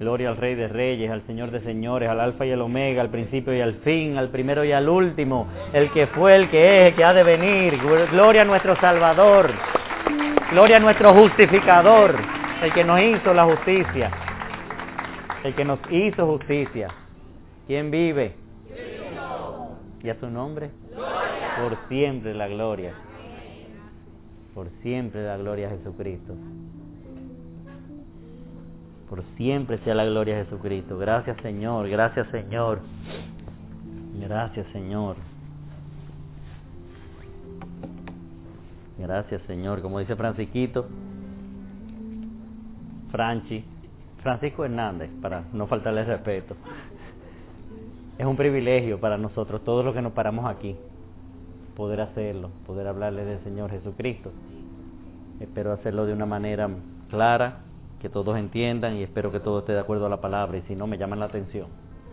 Gloria al Rey de Reyes, al Señor de Señores, al Alfa y el Omega, al principio y al fin, al primero y al último, el que fue, el que es, el que ha de venir. Gloria a nuestro Salvador, gloria a nuestro justificador, el que nos hizo la justicia, el que nos hizo justicia. ¿Quién vive? ¿Y a su nombre? Por siempre la gloria. Por siempre la gloria a Jesucristo. Por siempre sea la gloria a Jesucristo. Gracias, Señor. Gracias, Señor. Gracias, Señor. Gracias, Señor. Como dice Francisquito, Francisco Hernández, para no faltarle el respeto. Es un privilegio para nosotros, todos los que nos paramos aquí, poder hacerlo, poder hablarles del Señor Jesucristo. Espero hacerlo de una manera clara, que todos entiendan, y espero que todo esté de acuerdo a la palabra, y si no, me llaman la atención.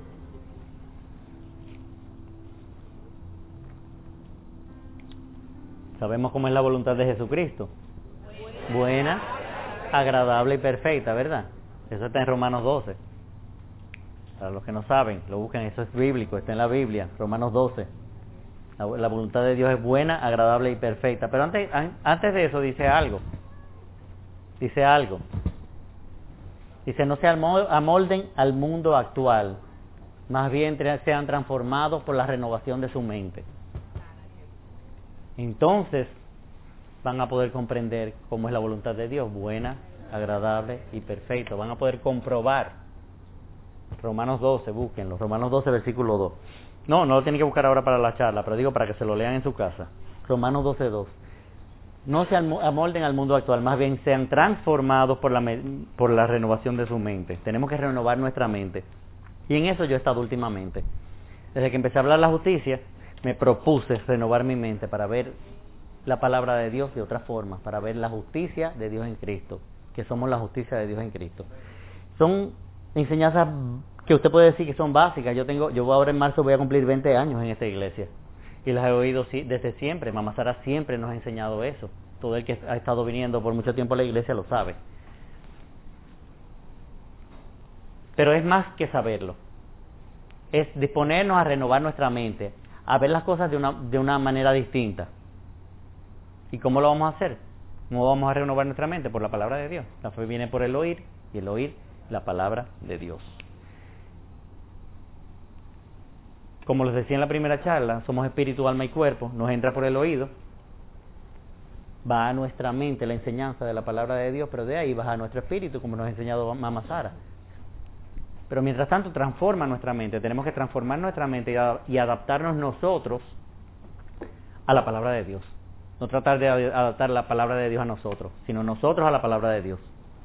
¿Sabemos cómo es la voluntad de Jesucristo? Buena, agradable y perfecta, ¿verdad? Eso está en Romanos 12. Para los que no saben, lo buscan, eso es bíblico, está en la Biblia, Romanos 12. La voluntad de Dios es buena, agradable y perfecta. Pero antes de eso dice algo. Dice, no se amolden al mundo actual, más bien sean transformados por la renovación de su mente. Entonces van a poder comprender cómo es la voluntad de Dios, buena, agradable y perfecta. Van a poder comprobar. Romanos 12, búsquenlo, Romanos 12, versículo 2. No lo tienen que buscar ahora para la charla, pero digo para que se lo lean en su casa. Romanos 12, 2. No se amolden al mundo actual, más bien sean transformados por la renovación de su mente. Tenemos que renovar nuestra mente. Y en eso yo he estado últimamente. Desde que empecé a hablar de la justicia, me propuse renovar mi mente para ver la palabra de Dios de otra forma, para ver la justicia de Dios en Cristo, que somos la justicia de Dios en Cristo. Son enseñanzas que usted puede decir que son básicas. Yo ahora en marzo voy a cumplir 20 años en esta iglesia. Y las he oído desde siempre. Mamá Sara siempre nos ha enseñado eso. Todo el que ha estado viniendo por mucho tiempo a la iglesia lo sabe. Pero es más que saberlo. Es disponernos a renovar nuestra mente, a ver las cosas de una manera distinta. ¿Y cómo lo vamos a hacer? ¿Cómo vamos a renovar nuestra mente? Por la palabra de Dios. La fe viene por el oír, y el oír la palabra de Dios. Como les decía en la primera charla, somos espíritu, alma y cuerpo. Nos entra por el oído, va a nuestra mente la enseñanza de la palabra de Dios, pero de ahí baja a nuestro espíritu, como nos ha enseñado Mamá Sara. Pero mientras tanto transforma nuestra mente. Tenemos que transformar nuestra mente y adaptarnos nosotros a la palabra de Dios. No tratar de adaptar la palabra de Dios a nosotros, sino nosotros a la palabra de Dios.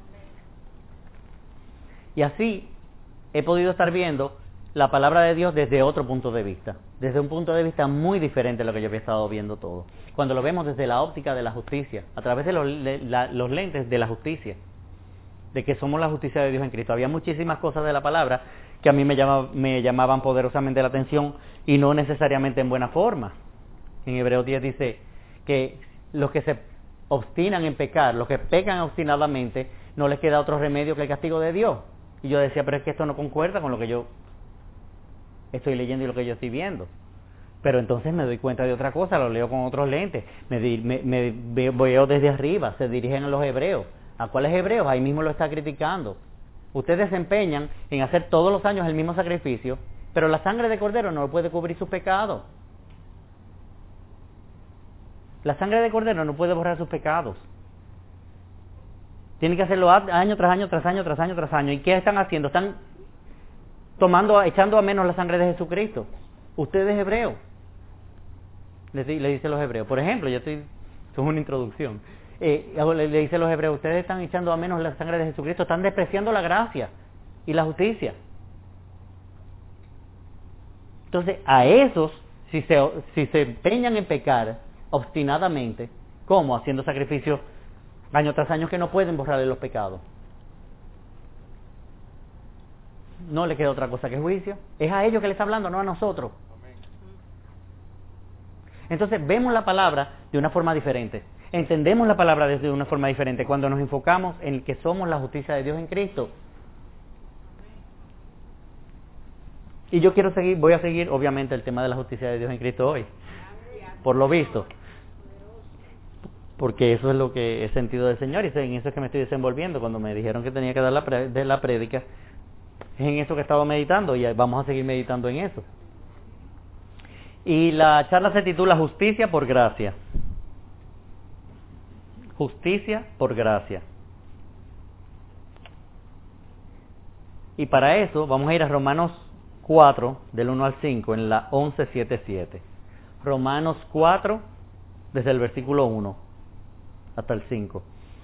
Y así he podido estar viendo la palabra de Dios desde otro punto de vista, desde un punto de vista muy diferente a lo que yo había estado viendo todo. Cuando lo vemos desde la óptica de la justicia, a través de los lentes de la justicia, de que somos la justicia de Dios en Cristo. Había muchísimas cosas de la palabra que a mí me llamaban poderosamente la atención y no necesariamente en buena forma. En Hebreos 10 dice que los que se obstinan en pecar, los que pecan obstinadamente, no les queda otro remedio que el castigo de Dios. Y yo decía, pero es que esto no concuerda con lo que yo estoy leyendo y lo que yo estoy viendo. Pero entonces me doy cuenta de otra cosa, lo leo con otros lentes, veo desde arriba, se dirigen a los hebreos. ¿A cuáles hebreos? Ahí mismo lo está criticando. Ustedes se empeñan en hacer todos los años el mismo sacrificio, pero la sangre de cordero no puede cubrir sus pecados. La sangre de cordero no puede borrar sus pecados. Tienen que hacerlo año tras año, tras año, tras año, tras año. ¿Y qué están haciendo? Están echando a menos la sangre de Jesucristo. Ustedes hebreos, le dice a los hebreos. Por ejemplo, esto es una introducción. Le dice a los hebreos, ustedes están echando a menos la sangre de Jesucristo, están despreciando la gracia y la justicia. Entonces, a esos, si se empeñan en pecar obstinadamente, ¿cómo? Haciendo sacrificios año tras año que no pueden borrarle los pecados. No le queda otra cosa que juicio. Es a ellos que le está hablando, no a nosotros. Entonces vemos la palabra de una forma diferente. Entendemos la palabra de una forma diferente cuando nos enfocamos en que somos la justicia de Dios en Cristo. Y yo voy a seguir obviamente el tema de la justicia de Dios en Cristo hoy, por lo visto, porque eso es lo que he sentido del Señor y en eso es que me estoy desenvolviendo. Cuando me dijeron que tenía que dar la prédica, es en eso que estaba meditando y vamos a seguir meditando en eso. Y la charla se titula Justicia por Gracia. Justicia por gracia. Y para eso vamos a ir a Romanos 4, del 1 al 5, en la 1177. Romanos 4, desde el versículo 1 hasta el 5.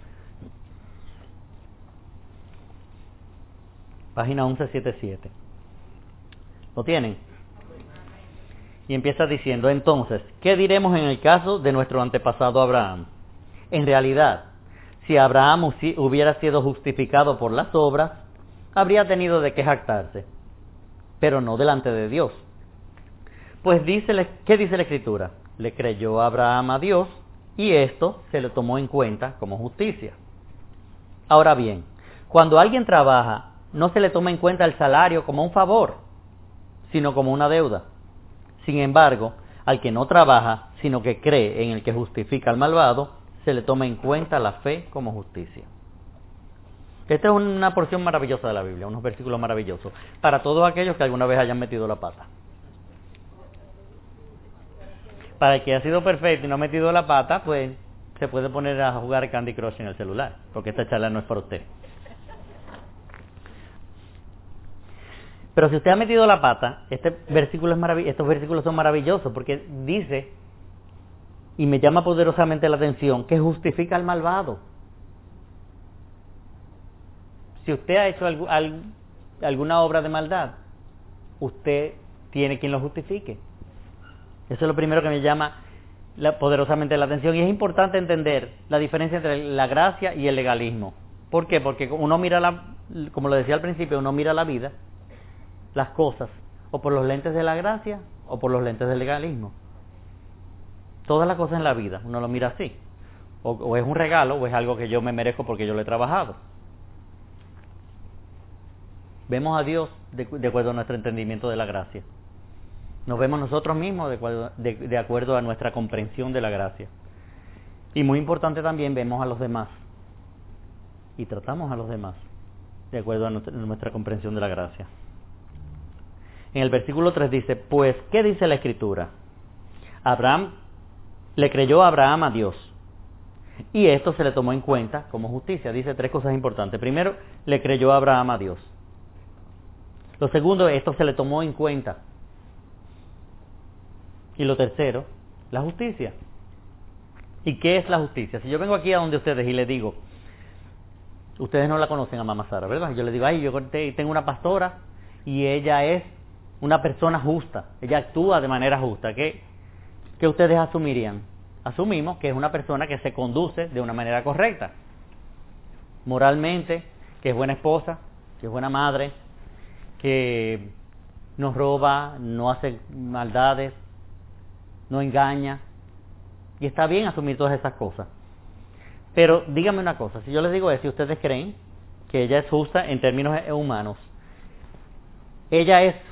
Página 1177. ¿Lo tienen? Y empieza diciendo, entonces, ¿qué diremos en el caso de nuestro antepasado Abraham? En realidad, si Abraham hubiera sido justificado por las obras, habría tenido de qué jactarse, pero no delante de Dios. Pues ¿qué dice la Escritura? Le creyó Abraham a Dios y esto se le tomó en cuenta como justicia. Ahora bien, cuando alguien trabaja, no se le toma en cuenta el salario como un favor, sino como una deuda. Sin embargo, al que no trabaja, sino que cree en el que justifica al malvado, se le toma en cuenta la fe como justicia. Esta es una porción maravillosa de la Biblia, unos versículos maravillosos, para todos aquellos que alguna vez hayan metido la pata. Para el que ha sido perfecto y no ha metido la pata, pues se puede poner a jugar Candy Crush en el celular, porque esta charla no es para usted. Pero si usted ha metido la pata, estos versículos son maravillosos, porque dice, y me llama poderosamente la atención, que justifica al malvado. Si usted ha hecho alguna obra de maldad, usted tiene quien lo justifique. Eso es lo primero que me llama poderosamente la atención. Y es importante entender la diferencia entre la gracia y el legalismo. ¿Por qué? Porque uno mira, como lo decía al principio, uno mira la vida, las cosas, o por los lentes de la gracia o por los lentes del legalismo. Todas las cosas en la vida, uno lo mira así. O es un regalo o es algo que yo me merezco porque yo lo he trabajado. Vemos a Dios de acuerdo a nuestro entendimiento de la gracia. Nos vemos nosotros mismos de acuerdo a nuestra comprensión de la gracia. Y muy importante también, vemos a los demás. Y tratamos a los demás de acuerdo a nuestra comprensión de la gracia. En el versículo 3 dice, pues, ¿qué dice la Escritura? Le creyó Abraham a Dios. Y esto se le tomó en cuenta como justicia. Dice tres cosas importantes. Primero, le creyó Abraham a Dios. Lo segundo, esto se le tomó en cuenta. Y lo tercero, la justicia. ¿Y qué es la justicia? Si yo vengo aquí a donde ustedes y les digo, ustedes no la conocen a Mamá Sara, ¿verdad? Yo les digo, yo tengo una pastora y ella es una persona justa. Ella actúa de manera justa. ¿Qué ustedes asumirían? Asumimos que es una persona que se conduce de una manera correcta. Moralmente, que es buena esposa, que es buena madre, que no roba, no hace maldades, no engaña. Y está bien asumir todas esas cosas. Pero díganme una cosa, si yo les digo eso, si ustedes creen que ella es justa en términos humanos, ella es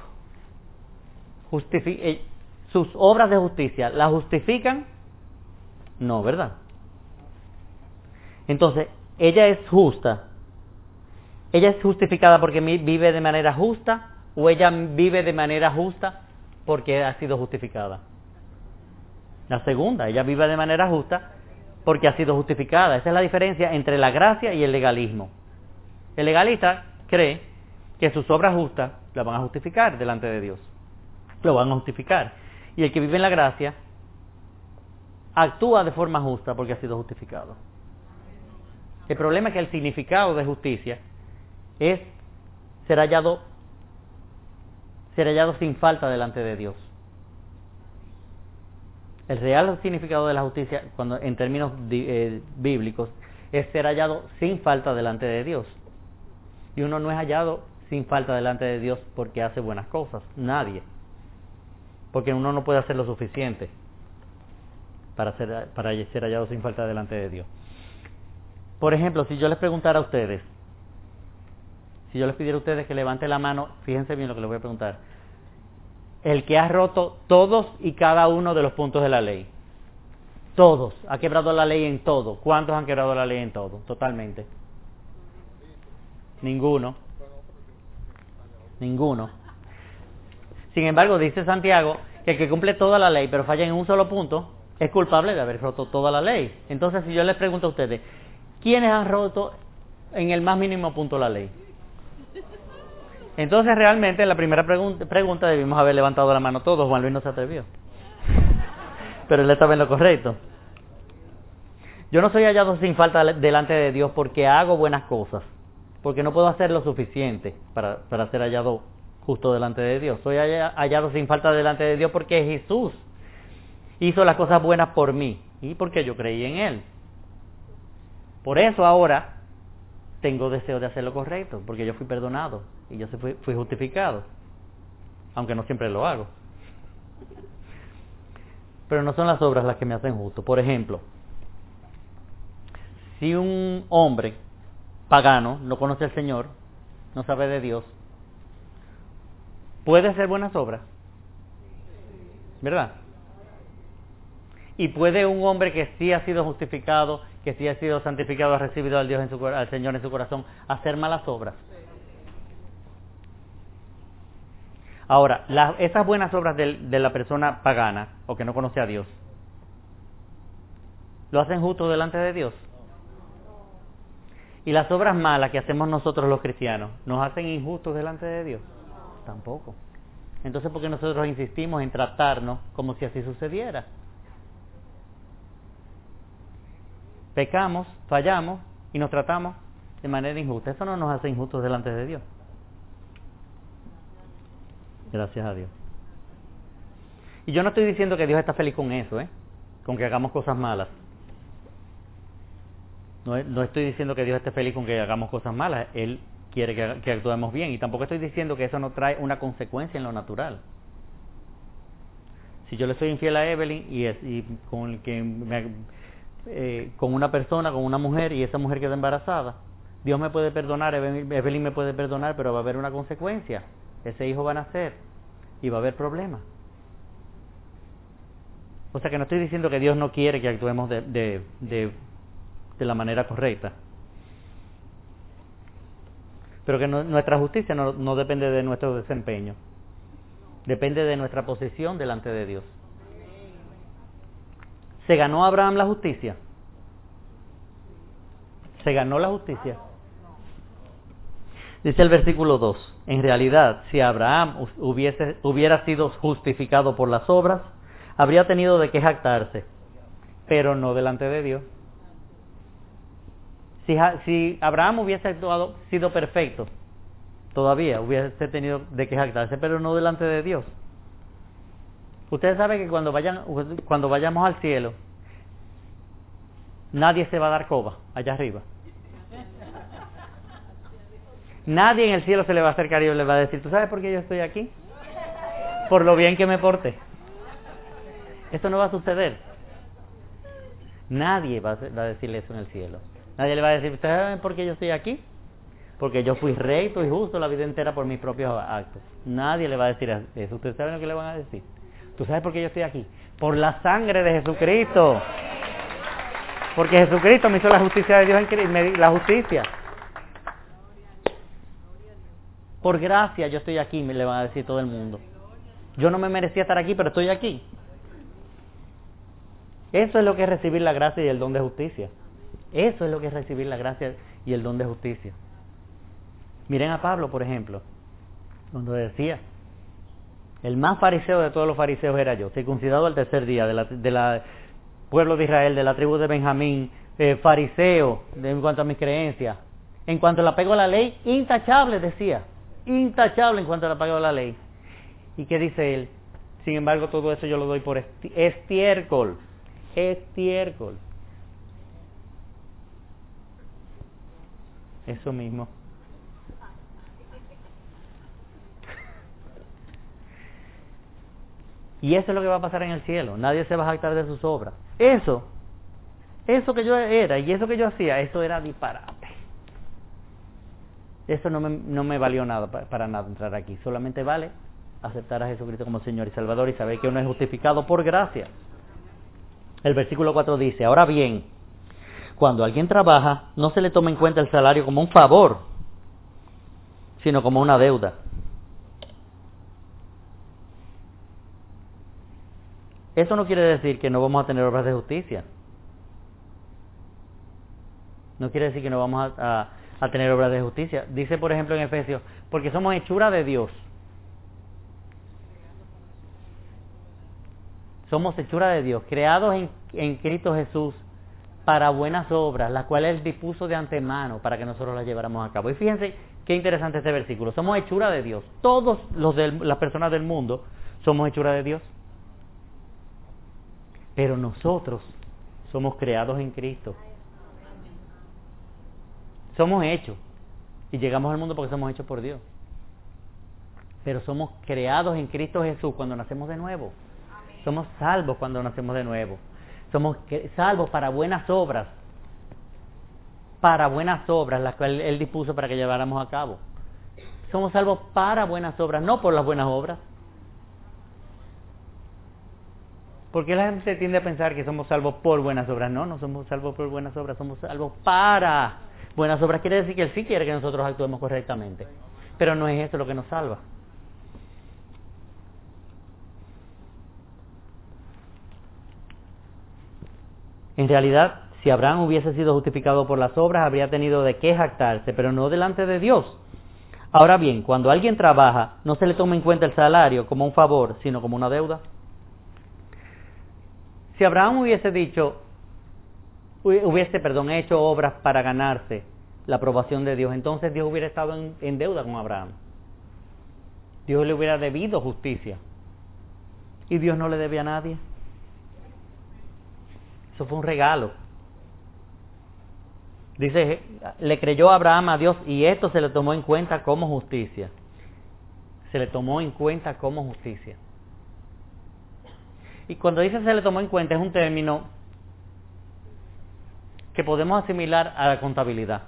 sus obras de justicia, ¿la justifican? No, ¿verdad? Entonces, ella es justa. ¿Ella es justificada porque vive de manera justa o ella vive de manera justa porque ha sido justificada? La segunda, ella vive de manera justa porque ha sido justificada. Esa es la diferencia entre la gracia y el legalismo. El legalista cree que sus obras justas las van a justificar delante de Dios. Lo van a justificar. Y el que vive en la gracia actúa de forma justa porque ha sido justificado. El problema es que el significado de justicia es ser hallado sin falta delante de Dios. El real significado de la justicia, en términos bíblicos, es ser hallado sin falta delante de Dios. Y uno no es hallado sin falta delante de Dios porque hace buenas cosas. Nadie. Porque uno no puede hacer lo suficiente para ser hallado sin falta delante de Dios. Por ejemplo, si yo les preguntara a ustedes, si yo les pidiera a ustedes que levanten la mano, fíjense bien lo que les voy a preguntar. el que ha roto todos y cada uno de los puntos de la ley. Todos. Ha quebrado la ley en todo. ¿Cuántos han quebrado la ley en todo? Totalmente. Ninguno. Ninguno. Sin embargo, dice Santiago que el que cumple toda la ley pero falla en un solo punto es culpable de haber roto toda la ley. Entonces, si yo les pregunto a ustedes, ¿quiénes han roto en el más mínimo punto la ley? Entonces, realmente, en la primera pregunta debimos haber levantado la mano todos. Juan Luis no se atrevió. Pero él estaba en lo correcto. Yo no soy hallado sin falta delante de Dios porque hago buenas cosas. Porque no puedo hacer lo suficiente para ser hallado justo delante de Dios. Soy hallado sin falta delante de Dios porque Jesús hizo las cosas buenas por mí y porque yo creí en Él. Por eso ahora tengo deseo de hacer lo correcto, porque yo fui perdonado y yo fui justificado, aunque no siempre lo hago. Pero no son las obras las que me hacen justo. Por ejemplo, si un hombre pagano no conoce al Señor, no sabe de Dios, puede hacer buenas obras, ¿verdad? Y puede un hombre que sí ha sido justificado, que sí ha sido santificado, ha recibido al Señor en su corazón, hacer malas obras. Ahora, esas buenas obras de la persona pagana o que no conoce a Dios, ¿lo hacen justo delante de Dios? ¿Y las obras malas que hacemos nosotros los cristianos, nos hacen injustos delante de Dios? Tampoco. Entonces, ¿por qué nosotros insistimos en tratarnos como si así sucediera? Pecamos, fallamos y nos tratamos de manera injusta. Eso no nos hace injustos delante de Dios. Gracias a Dios. Y yo no estoy diciendo que Dios está feliz con eso, con que hagamos cosas malas. No estoy diciendo que Dios esté feliz con que hagamos cosas malas. Él quiere que actuemos bien. Y tampoco estoy diciendo que eso no trae una consecuencia en lo natural. Si yo le soy infiel a Evelyn y con una persona, con una mujer, y esa mujer queda embarazada, Dios me puede perdonar, Evelyn me puede perdonar, pero va a haber una consecuencia. Ese hijo va a nacer y va a haber problemas. O sea que no estoy diciendo que Dios no quiere que actuemos de la manera correcta, pero que nuestra justicia no depende de nuestro desempeño, depende de nuestra posición delante de Dios. ¿Se ganó Abraham la justicia? ¿Se ganó la justicia? Dice el versículo 2, en realidad, si Abraham hubiera sido justificado por las obras, habría tenido de qué jactarse, pero no delante de Dios. Si Abraham hubiese sido perfecto, todavía hubiese tenido de qué jactarse, pero no delante de Dios. Ustedes saben que cuando vayamos al cielo, nadie se va a dar coba allá arriba. Nadie en el cielo se le va a acercar y le va a decir, ¿tú sabes por qué yo estoy aquí? Por lo bien que me porté. Eso no va a suceder. Nadie va a decirle eso en el cielo. Nadie le va a decir, ¿ustedes saben por qué yo estoy aquí? Porque yo fui recto y justo la vida entera por mis propios actos. Nadie le va a decir eso. ¿Ustedes saben lo que le van a decir? ¿Tú sabes por qué yo estoy aquí? Por la sangre de Jesucristo. Porque Jesucristo me hizo la justicia de Dios, la justicia. Por gracia yo estoy aquí, me le van a decir todo el mundo. Yo no me merecía estar aquí, pero estoy aquí. Eso es lo que es recibir la gracia y el don de justicia. Eso es lo que es recibir la gracia y el don de justicia. Miren a Pablo, por ejemplo, cuando decía, el más fariseo de todos los fariseos era yo, circuncidado al tercer día, del pueblo de Israel, de la tribu de Benjamín, fariseo en cuanto a mis creencias. En cuanto al apego a la ley, intachable, decía. Intachable en cuanto al apego a la ley. ¿Y qué dice él? Sin embargo, todo eso yo lo doy por estiércol. Estiércol. Eso mismo. Y eso es lo que va a pasar en el cielo. Nadie se va a jactar de sus obras. Eso que yo era y eso que yo hacía, eso era disparate. Eso no me valió nada para nada entrar aquí. Solamente vale aceptar a Jesucristo como Señor y Salvador y saber que uno es justificado por gracia. El versículo 4 dice, ahora bien, cuando alguien trabaja, no se le toma en cuenta el salario como un favor, sino como una deuda. Eso no quiere decir que no vamos a tener obras de justicia. No quiere decir que no vamos a tener obras de justicia. Dice, por ejemplo, en Efesios, porque somos hechura de Dios. Somos hechura de Dios, creados en Cristo Jesús para buenas obras, las cuales Él dispuso de antemano para que nosotros las lleváramos a cabo. Y fíjense qué interesante este versículo. Somos hechura de Dios. Todos las personas del mundo somos hechura de Dios. Pero nosotros somos creados en Cristo. Somos hechos. Y llegamos al mundo porque somos hechos por Dios. Pero somos creados en Cristo Jesús cuando nacemos de nuevo. Somos salvos cuando nacemos de nuevo. Somos salvos para buenas obras. Para buenas obras, las cuales Él dispuso para que lleváramos a cabo. Somos salvos para buenas obras, no por las buenas obras. ¿Por qué la gente tiende a pensar que somos salvos por buenas obras? No, no somos salvos por buenas obras, somos salvos para buenas obras. Quiere decir que Él sí quiere que nosotros actuemos correctamente. Pero no es eso lo que nos salva. En realidad, si Abraham hubiese sido justificado por las obras, habría tenido de qué jactarse, pero no delante de Dios. Ahora bien, cuando alguien trabaja, no se le toma en cuenta el salario como un favor, sino como una deuda. Si Abraham hubiese hecho obras para ganarse la aprobación de Dios, entonces Dios hubiera estado en deuda con Abraham. Dios le hubiera debido justicia. Y Dios no le debe a nadie. Eso fue un regalo. Dice, le creyó Abraham a Dios y esto se le tomó en cuenta como justicia. Se le tomó en cuenta como justicia. Y cuando dice se le tomó en cuenta es un término que podemos asimilar a la contabilidad.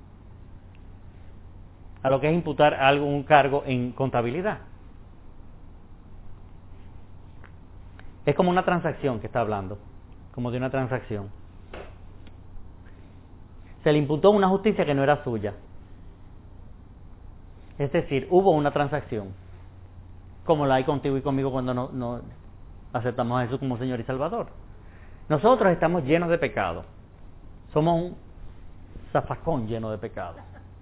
A lo que es imputar un cargo en contabilidad. Es como una transacción que está hablando. Como de una transacción. Se le imputó una justicia que no era suya. Es decir, hubo una transacción, como la hay contigo y conmigo cuando no aceptamos a Jesús como Señor y Salvador. Nosotros estamos llenos de pecado. Somos un zafacón lleno de pecado.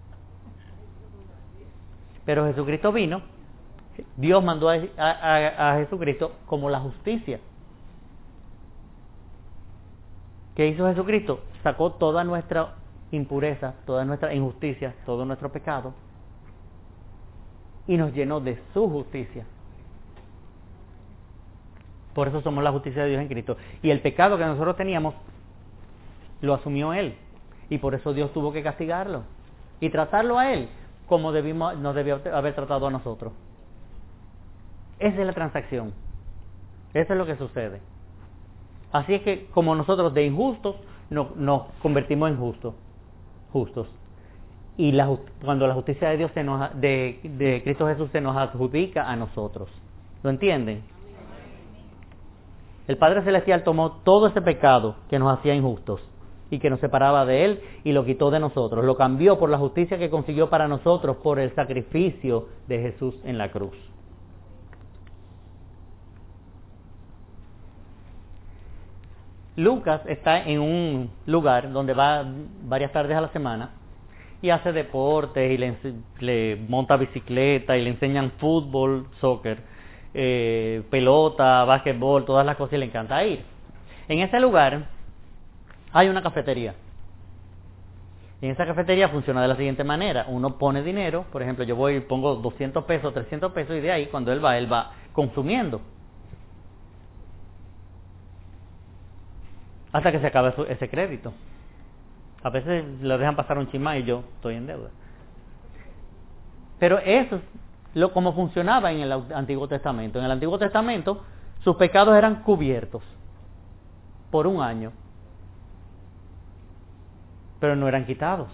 Pero Jesucristo vino, Dios mandó a Jesucristo como la justicia. ¿Qué hizo Jesucristo? Sacó toda nuestra impureza, toda nuestra injusticia, todo nuestro pecado y nos llenó de su justicia. Por eso somos la justicia de Dios en Cristo. Y el pecado que nosotros teníamos lo asumió Él. Y por eso Dios tuvo que castigarlo y tratarlo a Él como nos debió haber tratado a nosotros. Esa es la transacción. Eso es lo que sucede. Así es que como nosotros de injustos nos convertimos en justos. Y cuando la justicia de Dios de Cristo Jesús se nos adjudica a nosotros. ¿Lo entienden? El Padre Celestial tomó todo ese pecado que nos hacía injustos y que nos separaba de Él y lo quitó de nosotros. Lo cambió por la justicia que consiguió para nosotros por el sacrificio de Jesús en la cruz. Lucas está en un lugar donde va varias tardes a la semana y hace deportes y le monta bicicleta y le enseñan fútbol, soccer, pelota, básquetbol, todas las cosas y le encanta ir. En ese lugar hay una cafetería. Y en esa cafetería funciona de la siguiente manera. Uno pone dinero, por ejemplo, yo voy y pongo 200 pesos, 300 pesos y de ahí cuando él va consumiendo. Hasta que se acabe ese crédito. A veces lo dejan pasar un chin más y yo estoy en deuda. Pero eso es como funcionaba en el Antiguo Testamento. En el Antiguo Testamento sus pecados eran cubiertos por un año, pero no eran quitados.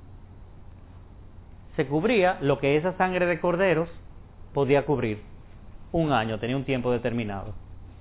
Se cubría lo que esa sangre de corderos podía cubrir. un año, tenía un tiempo determinado.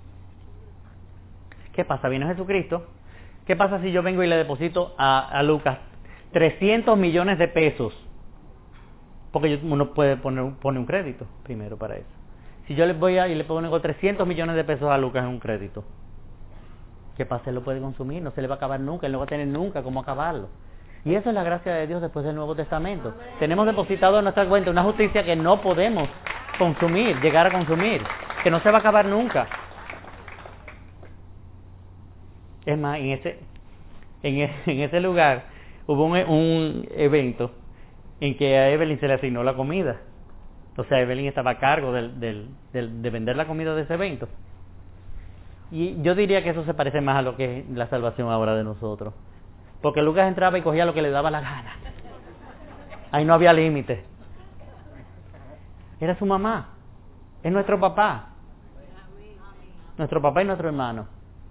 ¿Qué pasa? Viene Jesucristo. ¿Qué pasa si yo vengo y le deposito a Lucas 300 millones de pesos? Porque uno puede poner un crédito primero para eso. Si yo le pongo 300 millones de pesos a Lucas en un crédito, ¿qué pasa? Él lo puede consumir, no se le va a acabar nunca, él no va a tener nunca cómo acabarlo. Y eso es la gracia de Dios después del Nuevo Testamento. Tenemos depositado en nuestra cuenta una justicia que no podemos llegar a consumir, que no se va a acabar nunca. Es más, en ese lugar hubo un evento en que a Evelyn se le asignó la comida. O sea, Evelyn estaba a cargo de vender la comida de ese evento. Y yo diría que eso se parece más a lo que es la salvación ahora de nosotros. Porque Lucas entraba y cogía lo que le daba la gana. Ahí no había límite. Era su mamá. Es nuestro papá. Nuestro papá y nuestro hermano.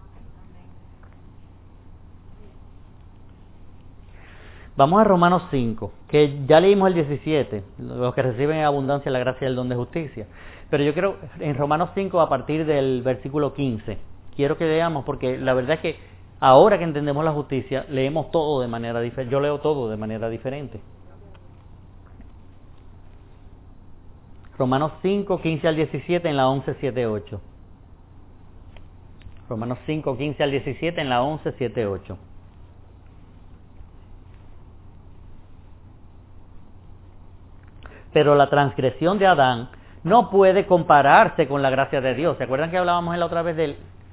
Vamos a Romanos 5, que ya leímos el 17, los que reciben en abundancia la gracia y el don de justicia. Pero yo quiero, en Romanos 5, a partir del versículo 15, quiero que leamos, porque la verdad es que ahora que entendemos la justicia, leemos todo de manera diferente. Yo leo todo de manera diferente. Romanos 5, 15 al 17 en la 11, 7, 8. Romanos 5, 15 al 17 en la 11, 7, 8. Pero la transgresión de Adán no puede compararse con la gracia de Dios. ¿Se acuerdan que hablábamos la otra vez del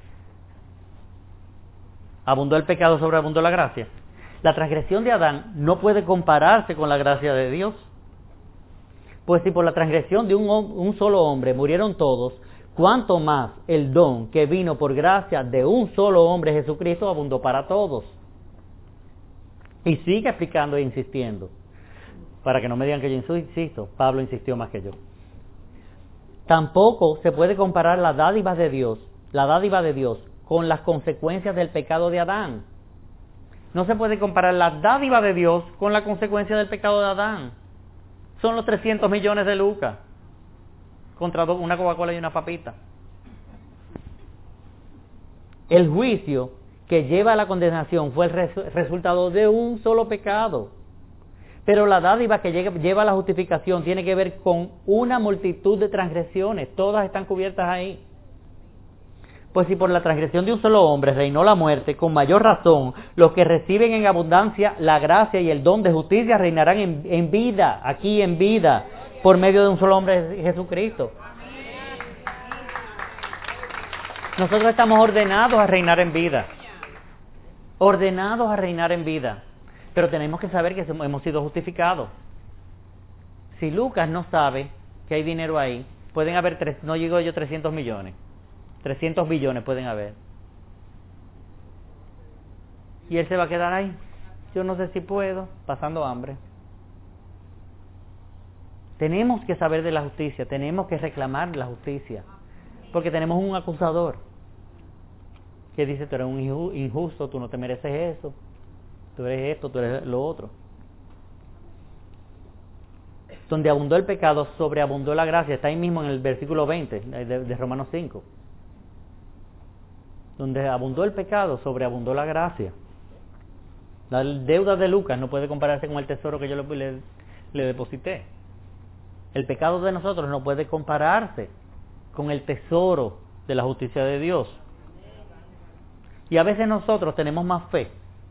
abundó el pecado, sobreabundó la gracia? La transgresión de Adán no puede compararse con la gracia de Dios. Pues si por la transgresión de un solo hombre murieron todos, ¿cuánto más el don que vino por gracia de un solo hombre, Jesucristo, abundó para todos? Y sigue explicando e insistiendo. Para que no me digan que yo insisto, Pablo insistió más que yo. Tampoco se puede comparar la dádiva de Dios con las consecuencias del pecado de Adán. No se puede comparar la dádiva de Dios con la consecuencia del pecado de Adán. Son los 300 millones de Lucas contra una Coca-Cola y una papita. El juicio que lleva a la condenación fue el resultado de un solo pecado. Pero la dádiva que lleva a la justificación tiene que ver con una multitud de transgresiones. Todas están cubiertas ahí. Pues si por la transgresión de un solo hombre reinó la muerte, con mayor razón, los que reciben en abundancia la gracia y el don de justicia reinarán en vida, aquí en vida, por medio de un solo hombre, Jesucristo. Nosotros estamos ordenados a reinar en vida. Ordenados a reinar en vida. Pero tenemos que saber que hemos sido justificados. Si Lucas no sabe que hay dinero ahí, pueden haber, no digo yo 300 millones, 300 billones pueden haber. Y él se va a quedar ahí. Yo no sé si puedo, pasando hambre. Tenemos que saber de la justicia, tenemos que reclamar la justicia. Porque tenemos un acusador que dice, tú eres un injusto, tú no te mereces eso. Tú eres esto, tú eres lo otro. Donde abundó el pecado, sobreabundó la gracia. Está ahí mismo en el versículo 20 de Romanos 5. Donde abundó el pecado, sobreabundó la gracia. La deuda de Lucas no puede compararse con el tesoro que yo le deposité. El pecado de nosotros no puede compararse con el tesoro de la justicia de Dios. Y a veces nosotros tenemos más fe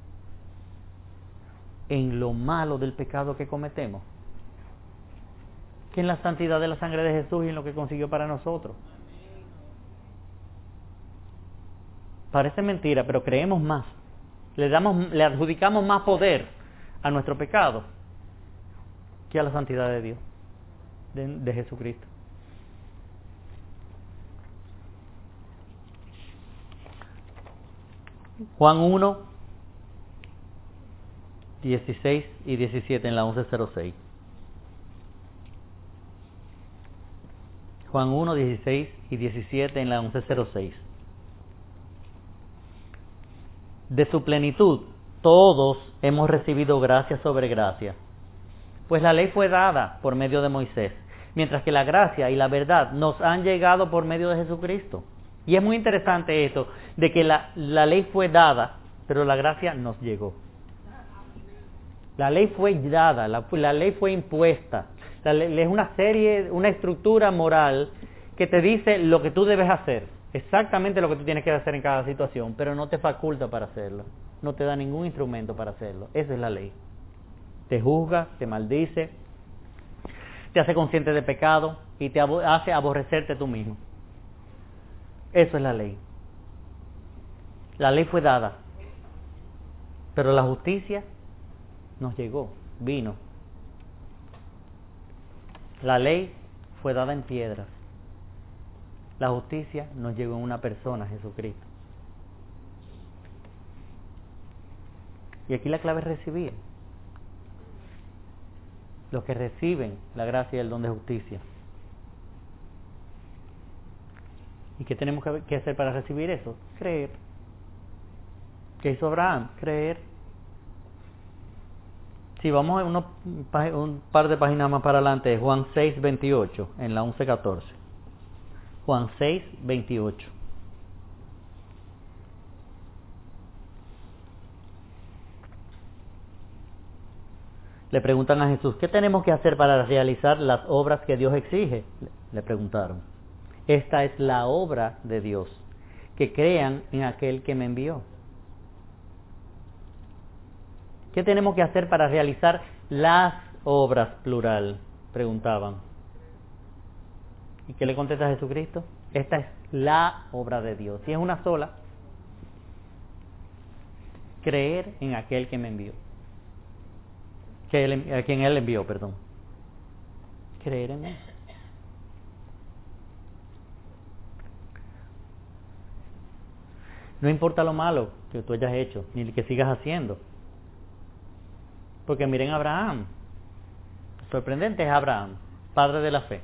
en lo malo del pecado que cometemos que en la santidad de la sangre de Jesús y en lo que consiguió para nosotros. Parece mentira, pero creemos más. Le adjudicamos más poder a nuestro pecado que a la santidad de Dios, de Jesucristo. Juan 1, 16 y 17 en la 11:06. Juan 1, 16 y 17 en la 11:06. De su plenitud, todos hemos recibido gracia sobre gracia. Pues la ley fue dada por medio de Moisés, mientras que la gracia y la verdad nos han llegado por medio de Jesucristo. Y es muy interesante esto, de que la ley fue dada, pero la gracia nos llegó. La ley fue dada, la ley fue impuesta. La ley es una serie, una estructura moral que te dice lo que tú debes hacer, exactamente lo que tú tienes que hacer en cada situación, pero no te faculta para hacerlo, no te da ningún instrumento para hacerlo. Esa es la ley. Te juzga, te maldice, te hace consciente de pecado y te hace aborrecerte tú mismo. Eso es la ley. La ley fue dada, pero la justicia nos llegó, vino. La ley fue dada en piedras. La justicia nos llegó en una persona, Jesucristo. Y aquí la clave es recibir. Los que reciben la gracia y el don de justicia. ¿Y qué tenemos que hacer para recibir eso? Creer. ¿Qué hizo Abraham? Creer. Si vamos a un par de páginas más para adelante, Juan 6:28, en la 11:14. Juan 6:28. Le preguntan a Jesús, ¿qué tenemos que hacer para realizar las obras que Dios exige? Le preguntaron. Esta es la obra de Dios, que crean en aquel que me envió. ¿Qué tenemos que hacer para realizar las obras, plural? Preguntaban. ¿Y qué le contesta Jesucristo? Esta es la obra de Dios. Y es una sola. Creer en aquel que me envió. A quien Él envió, perdón. Creer en Él. No importa lo malo que tú hayas hecho, ni que sigas haciendo. Porque miren a Abraham. Sorprendente es Abraham, padre de la fe.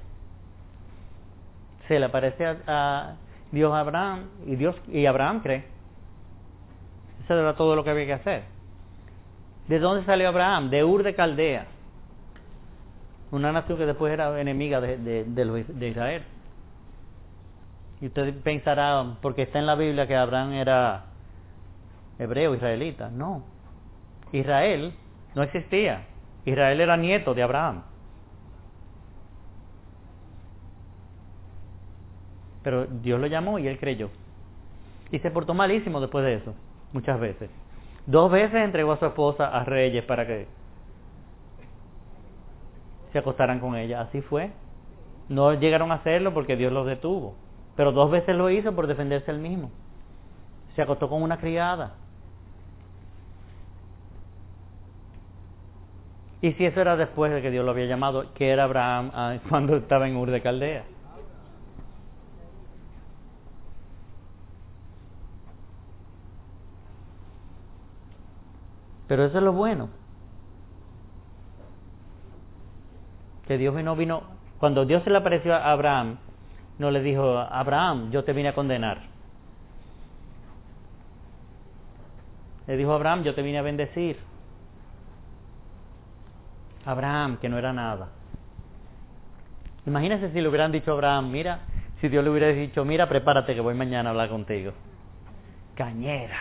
Se le aparece a Dios a Abraham y Abraham cree. Eso era todo lo que había que hacer. ¿De dónde salió Abraham? De Ur de Caldea. Una nación que después era enemiga de Israel. Y usted pensará, porque está en la Biblia, que Abraham era hebreo, israelita. No. Israel no existía. Israel era nieto de Abraham. Pero Dios lo llamó y él creyó. Y se portó malísimo después de eso, muchas veces. 2 veces entregó a su esposa a reyes para que se acostaran con ella. Así fue. No llegaron a hacerlo porque Dios los detuvo. Pero 2 veces lo hizo por defenderse él mismo. Se acostó con una criada. Y si eso era después de que Dios lo había llamado, que era Abraham cuando estaba en Ur de Caldea. Pero eso es lo bueno. Que Dios vino. Cuando Dios se le apareció a Abraham, no le dijo, Abraham, yo te vine a condenar. Le dijo a Abraham, yo te vine a bendecir. Abraham, que no era nada. Imagínense si le hubieran dicho a Abraham, mira, si Dios le hubiera dicho, mira, prepárate que voy mañana a hablar contigo. Cañera.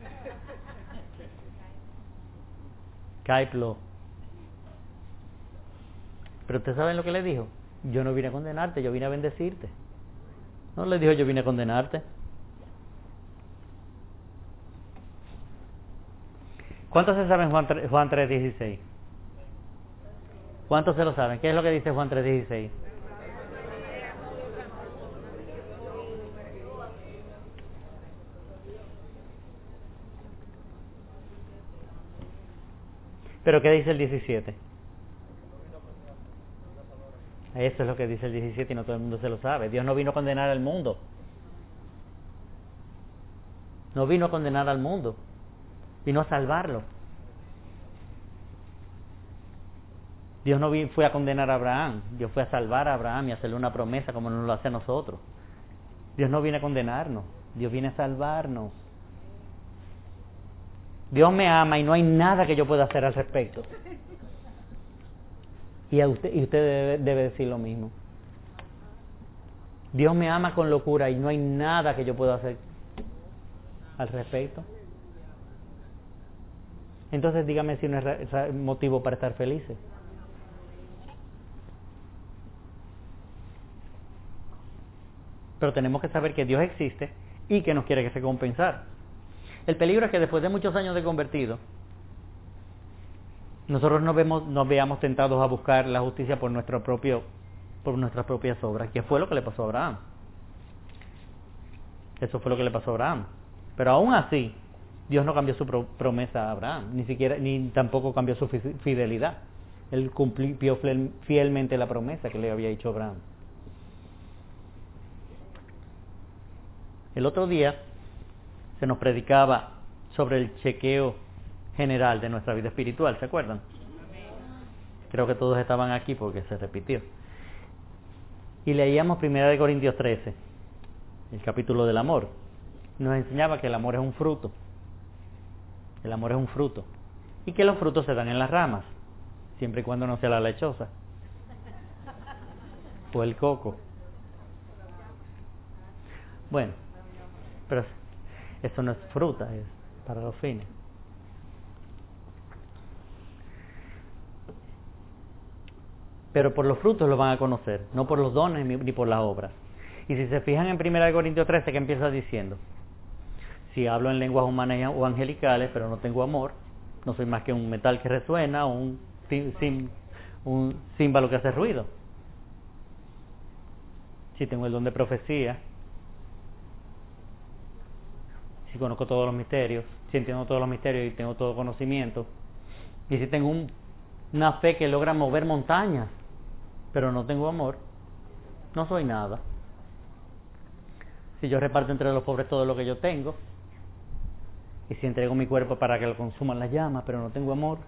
Caiplo. Pero ustedes saben lo que le dijo. Yo no vine a condenarte, yo vine a bendecirte. No le dijo, yo vine a condenarte. ¿Cuántos se saben Juan 3:16? ¿Cuántos se lo saben? ¿Qué es lo que dice Juan 3:16? ¿Pero qué dice el 17? Eso es lo que dice el 17 y no todo el mundo se lo sabe. Dios no vino a condenar al mundo. No vino a condenar al mundo. Vino a salvarlo. Dios no fue a condenar a Abraham. Dios fue a salvar a Abraham y a hacerle una promesa como nos lo hace a nosotros. Dios no viene a condenarnos. Dios viene a salvarnos. Dios me ama y no hay nada que yo pueda hacer al respecto. Y usted debe decir lo mismo. Dios me ama con locura y no hay nada que yo pueda hacer al respecto. Entonces dígame si no es motivo para estar felices. Pero tenemos que saber que Dios existe y que nos quiere que se compensar. El peligro es que después de muchos años de convertido, nosotros nos veamos tentados a buscar la justicia por nuestras propias obras, que fue lo que le pasó a Abraham. Eso fue lo que le pasó a Abraham. Pero aún así, Dios no cambió su promesa a Abraham, ni tampoco cambió su fidelidad. Él cumplió fielmente la promesa que le había hecho a Abraham. El otro día se nos predicaba sobre el chequeo general de nuestra vida espiritual, ¿se acuerdan? Creo que todos estaban aquí porque se repitió. Y leíamos 1 Corintios 13, el capítulo del amor. Nos enseñaba que el amor es un fruto. El amor es un fruto. Y que los frutos se dan en las ramas, siempre y cuando no sea la lechosa o el coco. Bueno, pero eso no es fruta, es para los fines. Pero por los frutos los van a conocer, no por los dones ni por las obras. Y si se fijan en 1 Corintios 13, ¿qué empieza diciendo? Si hablo en lenguas humanas o angelicales, pero no tengo amor, no soy más que un metal que resuena o un címbalo que hace ruido. Si tengo el don de profecía, si conozco todos los misterios, si entiendo todos los misterios y tengo todo conocimiento, y si tengo una fe que logra mover montañas, pero no tengo amor, no soy nada. Si yo reparto entre los pobres todo lo que yo tengo, y si entrego mi cuerpo para que lo consuman las llamas, pero no tengo amor,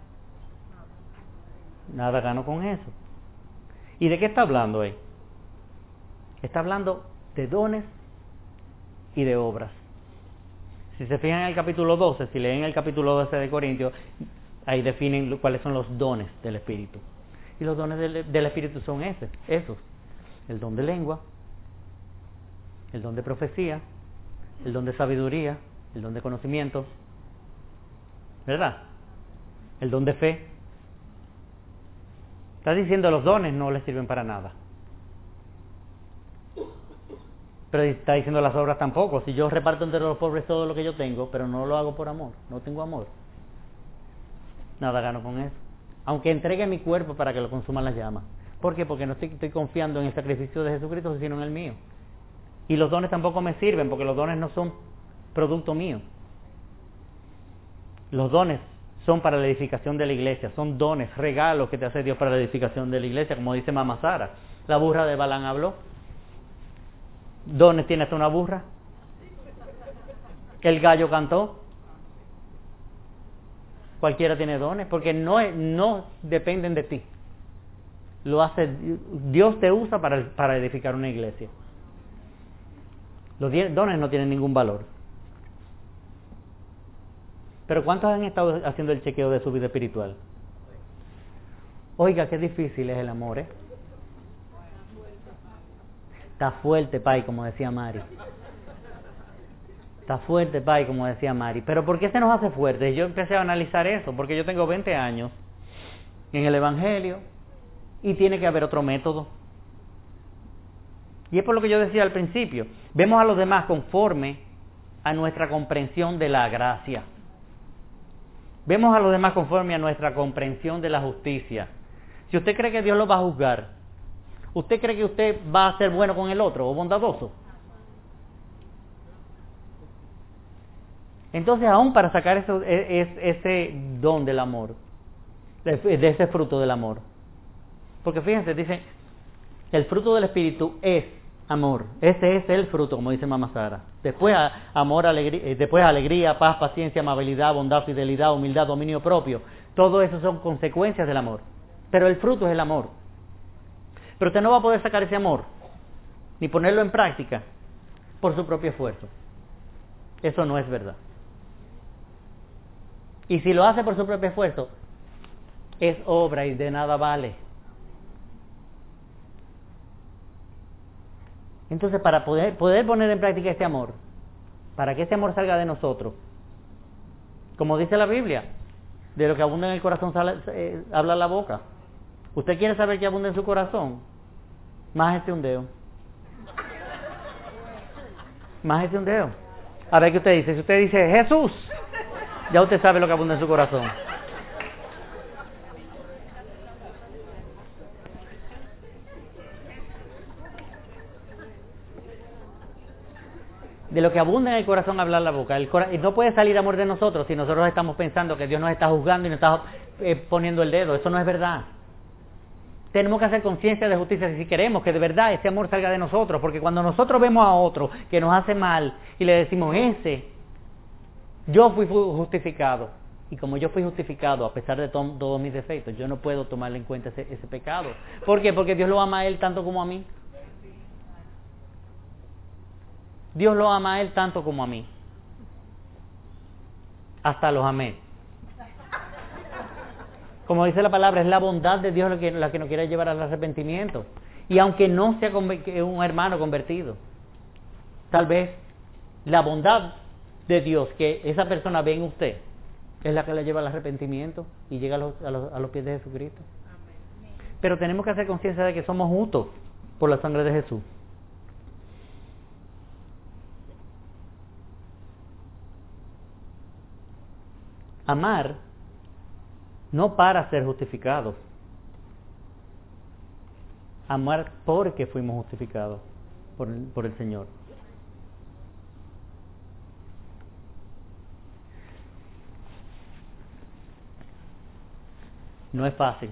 nada gano con eso. ¿Y de qué está hablando ahí? Está hablando de dones y de obras. Si se fijan en el capítulo 12, si leen el capítulo 12 de Corintios, ahí definen cuáles son los dones del Espíritu. Y los dones del Espíritu son esos. El don de lengua, el don de profecía, el don de sabiduría, el don de conocimiento, ¿verdad? El don de fe. Está diciendo los dones no les sirven para nada. Pero está diciendo las obras tampoco. Si yo reparto entre los pobres todo lo que yo tengo, pero no lo hago por amor, no tengo amor, nada gano con eso. Aunque entregue mi cuerpo para que lo consuman las llamas. ¿Por qué? Porque no estoy confiando en el sacrificio de Jesucristo, sino en el mío. Y los dones tampoco me sirven, porque los dones no son producto mío. Los dones son para la edificación de la iglesia, son dones, regalos que te hace Dios para la edificación de la iglesia, como dice Mamá Sara. La burra de Balán habló. ¿Dones tiene hasta una burra? El gallo cantó. Cualquiera tiene dones, porque no dependen de ti. Lo hace Dios, te usa para edificar una iglesia. Los dones no tienen ningún valor. Pero ¿cuántos han estado haciendo el chequeo de su vida espiritual? Oiga, qué difícil es el amor, ¿eh? Está fuerte, Pai, como decía Mari. Está fuerte, Pai, como decía Mari. Pero ¿por qué se nos hace fuerte? Yo empecé a analizar eso, porque yo tengo 20 años en el Evangelio y tiene que haber otro método. Y es por lo que yo decía al principio. Vemos a los demás conforme a nuestra comprensión de la gracia. Vemos a los demás conforme a nuestra comprensión de la justicia. Si usted cree que Dios lo va a juzgar, ¿usted cree que usted va a ser bueno con el otro o bondadoso? Entonces, aún para sacar ese don del amor, de ese fruto del amor. Porque fíjense, dice, el fruto del Espíritu es amor. Ese es el fruto, como dice Mamá Sara. Después amor, alegría, paz, paciencia, amabilidad, bondad, fidelidad, humildad, dominio propio. Todo eso son consecuencias del amor. Pero el fruto es el amor. Pero usted no va a poder sacar ese amor, ni ponerlo en práctica, por su propio esfuerzo. Eso no es verdad. Y si lo hace por su propio esfuerzo, es obra y de nada vale. Entonces, para poder poner en práctica este amor, para que ese amor salga de nosotros, como dice la Biblia, de lo que abunda en el corazón habla la boca. ¿Usted quiere saber qué abunda en su corazón? Májese un dedo. Májese un dedo. A ver qué usted dice. Si usted dice Jesús, ya usted sabe lo que abunda en su corazón. De lo que abunda en el corazón habla la boca. Y no puede salir amor de nosotros si nosotros estamos pensando que Dios nos está juzgando y nos está poniendo el dedo. Eso no es verdad. Tenemos que hacer conciencia de justicia si queremos que de verdad ese amor salga de nosotros. Porque cuando nosotros vemos a otro que nos hace mal y le decimos yo fui justificado. Y como yo fui justificado a pesar de todos mis defectos, yo no puedo tomarle en cuenta ese pecado. ¿Por qué? Porque Dios lo ama a él tanto como a mí. Dios lo ama a él tanto como a mí. Hasta los amé. Como dice la palabra, es la bondad de Dios la que nos quiere llevar al arrepentimiento. Y aunque no sea un hermano convertido, tal vez la bondad de Dios que esa persona ve en usted es la que la lleva al arrepentimiento y llega a los pies de Jesucristo. Pero tenemos que hacer conciencia de que somos justos por la sangre de Jesús. Amar no para ser justificados. Amar porque fuimos justificados por el Señor. No es fácil.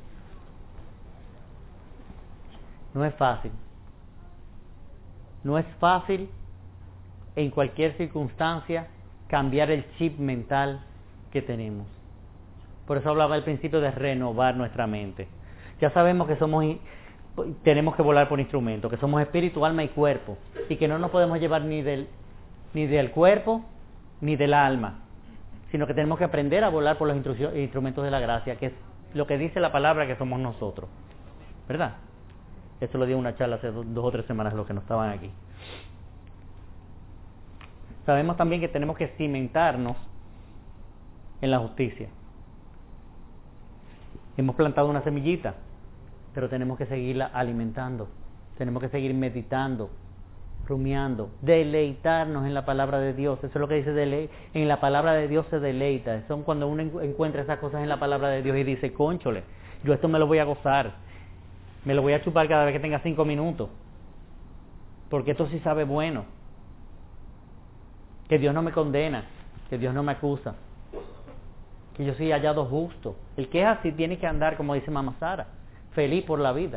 No es fácil. No es fácil en cualquier circunstancia cambiar el chip mental que tenemos. Por eso hablaba al principio de renovar nuestra mente. Ya sabemos que tenemos que volar por instrumentos, que somos espíritu, alma y cuerpo, y que no nos podemos llevar ni del cuerpo ni del alma, sino que tenemos que aprender a volar por los instrumentos de la gracia, que es lo que dice la palabra que somos nosotros, ¿verdad? Eso lo dio una charla hace 2 o 3 semanas los que no estaban aquí. Sabemos también que tenemos que cimentarnos en la justicia. Hemos plantado una semillita, pero tenemos que seguirla alimentando. Tenemos que seguir meditando, rumiando, deleitarnos en la palabra de Dios. Eso es lo que dice, en la palabra de Dios se deleita. Son cuando uno encuentra esas cosas en la palabra de Dios y dice, cónchole, yo esto me lo voy a gozar, me lo voy a chupar cada vez que tenga 5 minutos, porque esto sí sabe bueno, que Dios no me condena, que Dios no me acusa, que yo soy hallado justo. El que es así tiene que andar, como dice Mamá Sara, feliz por la vida.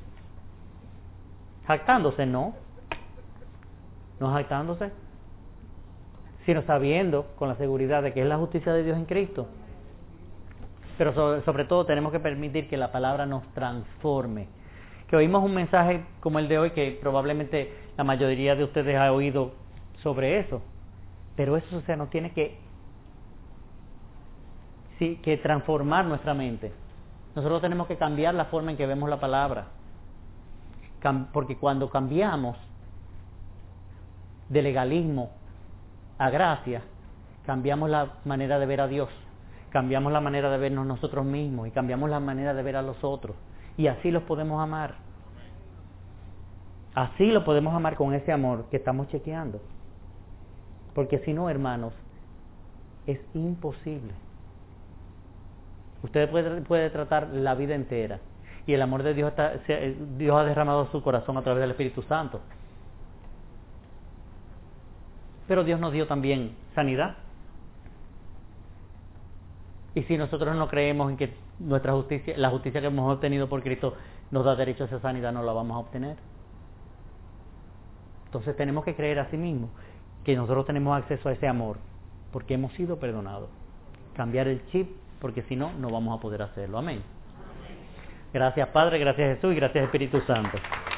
Jactándose, no jactándose, sino sabiendo con la seguridad de que es la justicia de Dios en Cristo. Pero sobre todo tenemos que permitir que la palabra nos transforme. Que oímos un mensaje como el de hoy, que probablemente la mayoría de ustedes ha oído sobre eso. Pero eso, nos tiene que transformar nuestra mente. Nosotros tenemos que cambiar la forma en que vemos la palabra. Porque cuando cambiamos de legalismo a gracia, cambiamos la manera de ver a Dios, cambiamos la manera de vernos nosotros mismos y cambiamos la manera de ver a los otros. Y así los podemos amar. Así lo podemos amar con ese amor que estamos chequeando. Porque si no, hermanos, es imposible. Usted puede tratar la vida entera y el amor de Dios Dios ha derramado su corazón a través del Espíritu Santo. Pero Dios nos dio también sanidad. Y si nosotros no creemos en que nuestra justicia, la justicia que hemos obtenido por Cristo, nos da derecho a esa sanidad, no la vamos a obtener. Entonces tenemos que creer a sí mismos que nosotros tenemos acceso a ese amor, porque hemos sido perdonados. Cambiar el chip, porque si no, no vamos a poder hacerlo. Amén. Gracias Padre, gracias Jesús y gracias Espíritu Santo.